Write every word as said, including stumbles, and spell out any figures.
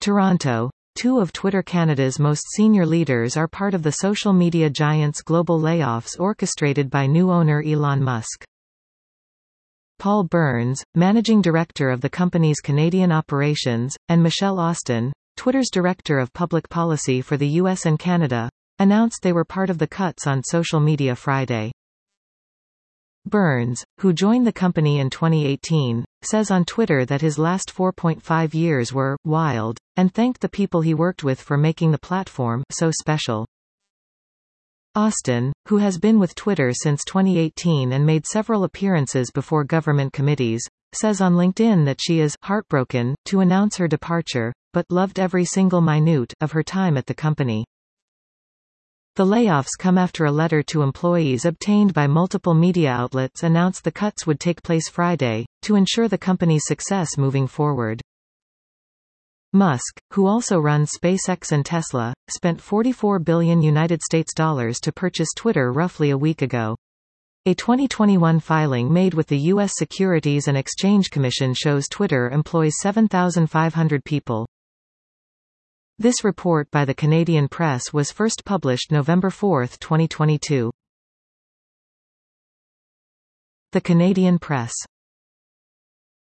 Toronto. Two of Twitter Canada's most senior leaders are part of the social media giant's global layoffs orchestrated by new owner Elon Musk. Paul Burns, managing director of the company's Canadian operations, and Michelle Austin, Twitter's director of public policy for the U S and Canada, announced they were part of the cuts on social media Friday. Burns, who joined the company in twenty eighteen, says on Twitter that his last four point five years were wild, and thanked the people he worked with for making the platform so special. Austin, who has been with Twitter since twenty eighteen and made several appearances before government committees, says on LinkedIn that she is heartbroken to announce her departure, but loved every single minute of her time at the company. The layoffs come after a letter to employees obtained by multiple media outlets announced the cuts would take place Friday, to ensure the company's success moving forward. Musk, who also runs SpaceX and Tesla, spent forty-four billion United States dollars to purchase Twitter roughly a week ago. A twenty twenty-one filing made with the U S Securities and Exchange Commission shows Twitter employs seven thousand five hundred people. This report by the Canadian Press was first published November fourth, twenty twenty-two. The Canadian Press.